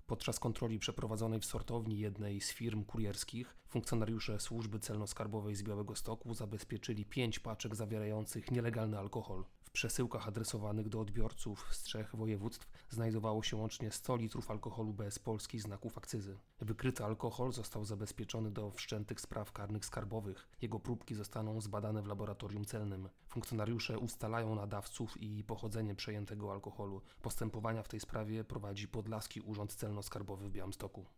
Podczas kontroli przeprowadzonej w sortowni jednej z firm kurierskich funkcjonariusze służby celno-skarbowej z Białegostoku zabezpieczyli 5 paczek zawierających nielegalny alkohol. W przesyłkach adresowanych do odbiorców z 3 województw znajdowało się łącznie 100 litrów alkoholu bez polskich znaków akcyzy. Wykryty alkohol został zabezpieczony do wszczętych spraw karnych skarbowych. Jego próbki zostaną zbadane w laboratorium celnym. Funkcjonariusze ustalają nadawców i pochodzenie przejętego alkoholu. Postępowania w tej sprawie prowadzi Podlaski Urząd Celno-Skarbowy w Białymstoku.